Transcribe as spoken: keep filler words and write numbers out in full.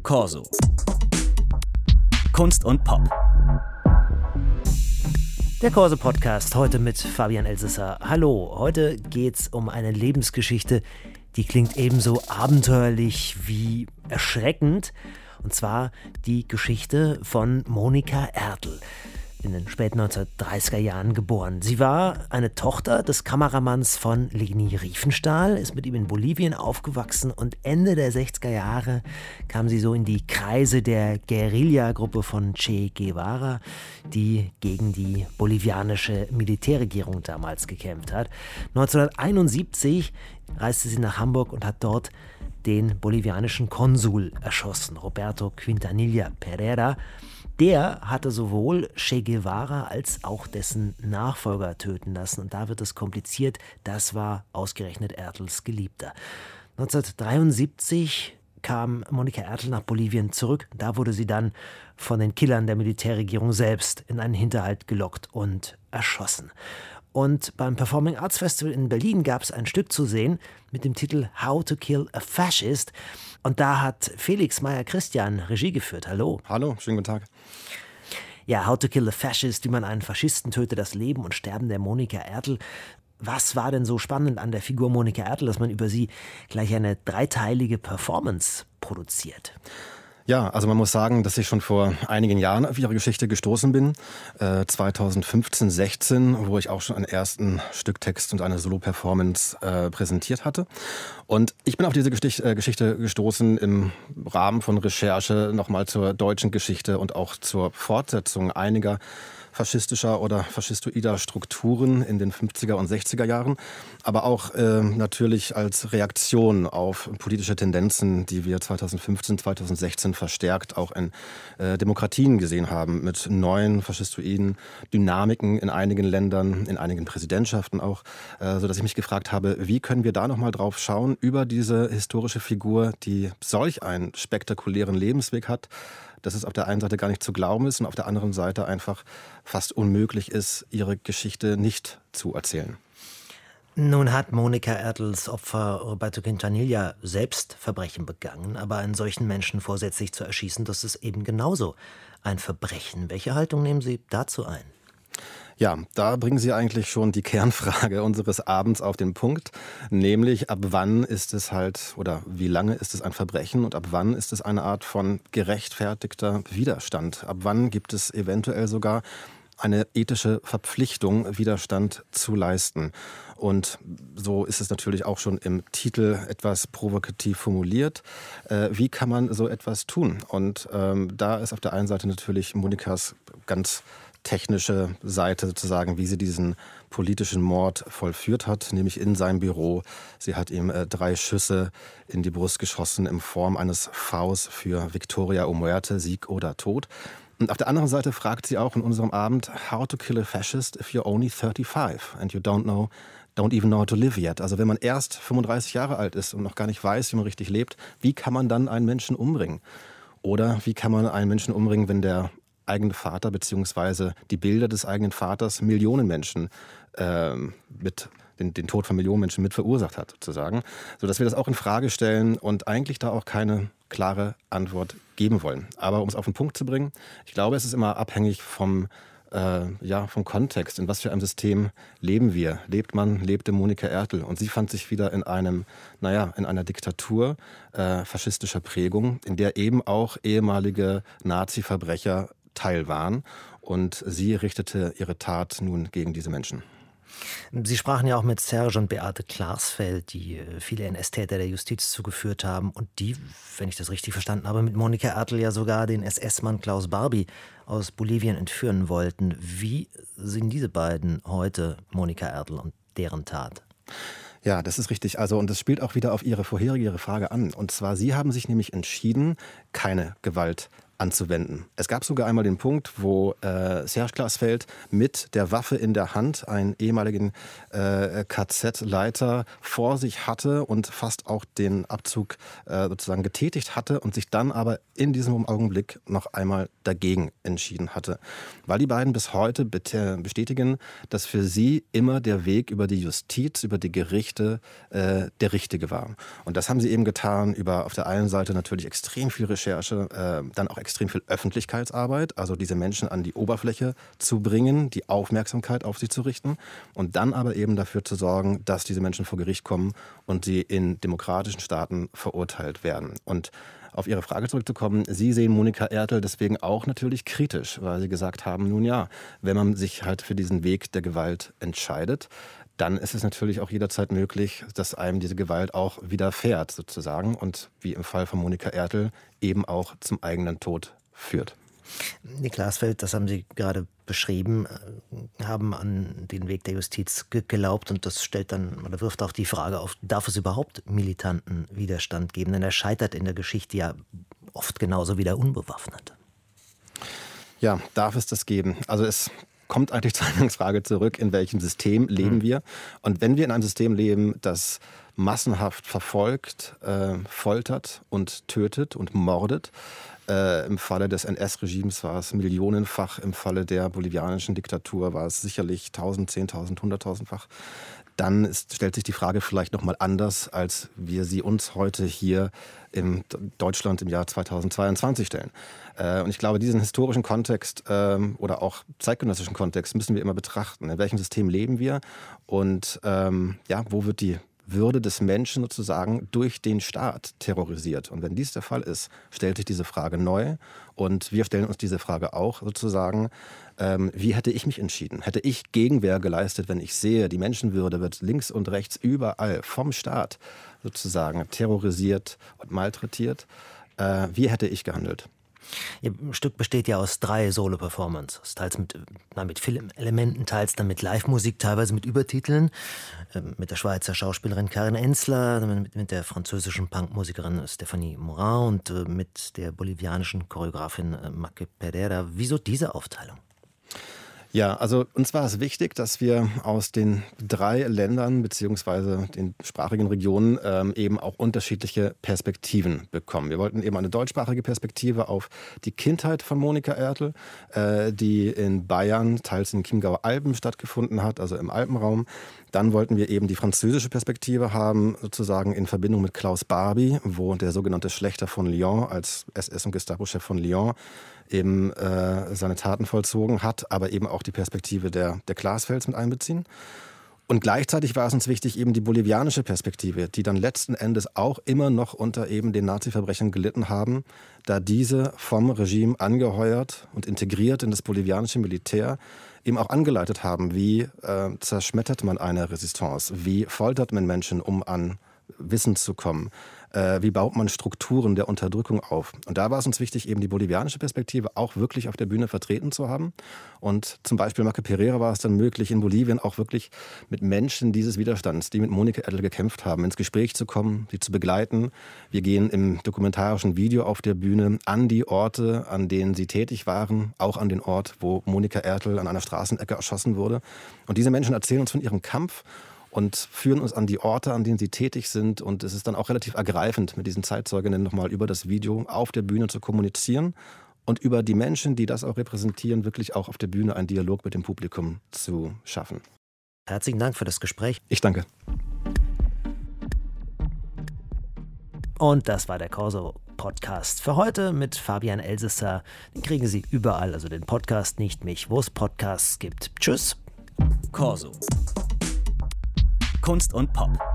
Corso. Kunst und Pop. Der Corso-Podcast heute mit Fabian Elsesser. Hallo, heute geht's um eine Lebensgeschichte, die klingt ebenso abenteuerlich wie erschreckend. Und zwar die Geschichte von Monika Ertl, in den späten neunzehnhundertdreißiger Jahren geboren. Sie war eine Tochter des Kameramanns von Leni Riefenstahl, ist mit ihm in Bolivien aufgewachsen und Ende der sechziger Jahre kam sie so in die Kreise der Guerilla-Gruppe von Che Guevara, die gegen die bolivianische Militärregierung damals gekämpft hat. neunzehnhunderteinundsiebzig reiste sie nach Hamburg und hat dort den bolivianischen Konsul erschossen, Roberto Quintanilla Pereira. Der hatte sowohl Che Guevara als auch dessen Nachfolger töten lassen. Und da wird es kompliziert. Das war ausgerechnet Ertls Geliebter. neunzehnhundertdreiundsiebzig kam Monika Ertl nach Bolivien zurück. Da wurde sie dann von den Killern der Militärregierung selbst in einen Hinterhalt gelockt und erschossen. Und beim Performing Arts Festival in Berlin gab es ein Stück zu sehen mit dem Titel How to Kill a Fascist. Und da hat Felix Meyer-Christian Regie geführt. Hallo. Hallo, schönen guten Tag. Ja, How to Kill a Fascist, wie man einen Faschisten tötet, das Leben und Sterben der Monika Ertl. Was war denn so spannend an der Figur Monika Ertl, dass man über sie gleich eine dreiteilige Performance produziert? Ja, also man muss sagen, dass ich schon vor einigen Jahren auf ihre Geschichte gestoßen bin. Äh, zweitausendfünfzehn, sechzehn, wo ich auch schon einen ersten Stücktext und eine Solo-Performance äh, präsentiert hatte. Und ich bin auf diese Gestich- äh, Geschichte gestoßen im Rahmen von Recherche nochmal zur deutschen Geschichte und auch zur Fortsetzung einiger faschistischer oder faschistoider Strukturen in den fünfziger und sechziger Jahren, aber auch äh, natürlich als Reaktion auf politische Tendenzen, die wir zweitausendfünfzehn, zweitausendsechzehn verstärkt auch in äh, Demokratien gesehen haben, mit neuen faschistoiden Dynamiken in einigen Ländern, in einigen Präsidentschaften auch, äh, sodass ich mich gefragt habe, wie können wir da nochmal drauf schauen, über diese historische Figur, die solch einen spektakulären Lebensweg hat, dass es auf der einen Seite gar nicht zu glauben ist und auf der anderen Seite einfach fast unmöglich ist, ihre Geschichte nicht zu erzählen. Nun hat Monika Ertls Opfer Roberto Quintanilla selbst Verbrechen begangen, aber einen solchen Menschen vorsätzlich zu erschießen, das ist eben genauso ein Verbrechen. Welche Haltung nehmen Sie dazu ein? Ja, da bringen Sie eigentlich schon die Kernfrage unseres Abends auf den Punkt, nämlich ab wann ist es halt oder wie lange ist es ein Verbrechen und ab wann ist es eine Art von gerechtfertigter Widerstand? Ab wann gibt es eventuell sogar eine ethische Verpflichtung, Widerstand zu leisten? Und so ist es natürlich auch schon im Titel etwas provokativ formuliert. Äh, wie kann man so etwas tun? Und ähm, da ist auf der einen Seite natürlich Monikas ganz technische Seite sozusagen, wie sie diesen politischen Mord vollführt hat, nämlich in seinem Büro. Sie hat ihm äh, drei Schüsse in die Brust geschossen in Form eines Vs für Victoria o Muerte, Sieg oder Tod. Und auf der anderen Seite fragt sie auch in unserem Abend, how to kill a fascist if you're only thirty-five and you don't know, don't even know how to live yet. Also wenn man erst fünfunddreißig Jahre alt ist und noch gar nicht weiß, wie man richtig lebt, wie kann man dann einen Menschen umbringen? Oder wie kann man einen Menschen umbringen, wenn der eigene Vater beziehungsweise die Bilder des eigenen Vaters Millionen Menschen ähm, mit den, den Tod von Millionen Menschen mit verursacht hat, sozusagen, sodass wir das auch in Frage stellen und eigentlich da auch keine klare Antwort geben wollen. Aber um es auf den Punkt zu bringen, ich glaube, es ist immer abhängig vom äh, ja, vom Kontext, in was für einem System leben wir. Lebt man, lebte Monika Ertl. Und sie fand sich wieder in einem, naja, in einer Diktatur äh, faschistischer Prägung, in der eben auch ehemalige Nazi-Verbrecher Teil waren. Und sie richtete ihre Tat nun gegen diese Menschen. Sie sprachen ja auch mit Serge und Beate Klarsfeld, die viele N S-Täter der Justiz zugeführt haben und die, wenn ich das richtig verstanden habe, mit Monika Ertl ja sogar den S S-Mann Klaus Barbie aus Bolivien entführen wollten. Wie sehen diese beiden heute Monika Ertl und deren Tat? Ja, das ist richtig. Also, und das spielt auch wieder auf Ihre vorherige Frage an. Und zwar, Sie haben sich nämlich entschieden, keine Gewalt anzuwenden. Es gab sogar einmal den Punkt, wo äh, Serge Glasfeld mit der Waffe in der Hand einen ehemaligen äh, K Z-Leiter vor sich hatte und fast auch den Abzug äh, sozusagen getätigt hatte und sich dann aber in diesem Augenblick noch einmal dagegen entschieden hatte. Weil die beiden bis heute bestätigen, dass für sie immer der Weg über die Justiz, über die Gerichte äh, der richtige war. Und das haben sie eben getan über auf der einen Seite natürlich extrem viel Recherche, äh, dann auch extrem viel Öffentlichkeitsarbeit, also diese Menschen an die Oberfläche zu bringen, die Aufmerksamkeit auf sie zu richten und dann aber eben dafür zu sorgen, dass diese Menschen vor Gericht kommen und sie in demokratischen Staaten verurteilt werden. Und auf Ihre Frage zurückzukommen, Sie sehen Monika Ertel deswegen auch natürlich kritisch, weil Sie gesagt haben, nun ja, wenn man sich halt für diesen Weg der Gewalt entscheidet, dann ist es natürlich auch jederzeit möglich, dass einem diese Gewalt auch widerfährt sozusagen und wie im Fall von Monika Ertel eben auch zum eigenen Tod führt. Die Glasfeld, das haben Sie gerade beschrieben, haben an den Weg der Justiz geglaubt und das stellt dann oder wirft auch die Frage auf, darf es überhaupt militanten Widerstand geben? Denn er scheitert in der Geschichte ja oft genauso wie der Unbewaffnete. Ja, darf es das geben? Also es kommt eigentlich zur Eingangsfrage zurück, in welchem System leben mhm. wir? Und wenn wir in einem System leben, das massenhaft verfolgt, äh, foltert und tötet und mordet, Äh, im Falle des N S-Regimes war es millionenfach, im Falle der bolivianischen Diktatur war es sicherlich tausend, zehntausend, hunderttausendfach. Dann ist, stellt sich die Frage vielleicht noch mal anders, als wir sie uns heute hier in Deutschland im Jahr zweitausendzweiundzwanzig stellen. Äh, und ich glaube, diesen historischen Kontext äh, oder auch zeitgenössischen Kontext müssen wir immer betrachten. In welchem System leben wir und ähm, ja, wo wird die Würde des Menschen sozusagen durch den Staat terrorisiert. Und wenn dies der Fall ist, stellt sich diese Frage neu. Und wir stellen uns diese Frage auch sozusagen, ähm, wie hätte ich mich entschieden? Hätte ich Gegenwehr geleistet, wenn ich sehe, die Menschenwürde wird links und rechts überall vom Staat sozusagen terrorisiert und malträtiert? Äh, wie hätte ich gehandelt? Ihr Stück besteht ja aus drei Solo-Performances, teils mit, na, mit Filmelementen, teils dann mit Live-Musik, teilweise mit Übertiteln, äh, mit der Schweizer Schauspielerin Karin Enzler, mit, mit der französischen Punkmusikerin Stéphanie Morin und äh, mit der bolivianischen Choreografin äh, Maque Pereira. Wieso diese Aufteilung? Ja, also uns war es wichtig, dass wir aus den drei Ländern bzw. den sprachigen Regionen ähm, eben auch unterschiedliche Perspektiven bekommen. Wir wollten eben eine deutschsprachige Perspektive auf die Kindheit von Monika Ertel, äh, die in Bayern, teils in Chiemgauer Alpen stattgefunden hat, also im Alpenraum. Dann wollten wir eben die französische Perspektive haben, sozusagen in Verbindung mit Klaus Barbie, wo der sogenannte Schlächter von Lyon als S S- und Gestapo-Chef von Lyon eben äh, seine Taten vollzogen hat, aber eben auch die Perspektive der, der Glasfelds mit einbeziehen. Und gleichzeitig war es uns wichtig, eben die bolivianische Perspektive, die dann letzten Endes auch immer noch unter eben den Nazi-Verbrechern gelitten haben, da diese vom Regime angeheuert und integriert in das bolivianische Militär eben auch angeleitet haben, wie äh, zerschmettert man eine Resistance, wie foltert man Menschen, um an Wissen zu kommen, äh, wie baut man Strukturen der Unterdrückung auf. Und da war es uns wichtig, eben die bolivianische Perspektive auch wirklich auf der Bühne vertreten zu haben. Und zum Beispiel Maque Pereira war es dann möglich, in Bolivien auch wirklich mit Menschen dieses Widerstands, die mit Monika Ertel gekämpft haben, ins Gespräch zu kommen, sie zu begleiten. Wir gehen im dokumentarischen Video auf der Bühne an die Orte, an denen sie tätig waren, auch an den Ort, wo Monika Ertel an einer Straßenecke erschossen wurde. Und diese Menschen erzählen uns von ihrem Kampf und führen uns an die Orte, an denen sie tätig sind. Und es ist dann auch relativ ergreifend, mit diesen Zeitzeuginnen nochmal über das Video auf der Bühne zu kommunizieren und über die Menschen, die das auch repräsentieren, wirklich auch auf der Bühne einen Dialog mit dem Publikum zu schaffen. Herzlichen Dank für das Gespräch. Ich danke. Und das war der Corso-Podcast für heute mit Fabian Elsesser. Den kriegen Sie überall, also den Podcast Nicht mich, wo es Podcasts gibt. Tschüss. Corso. Kunst und Pop.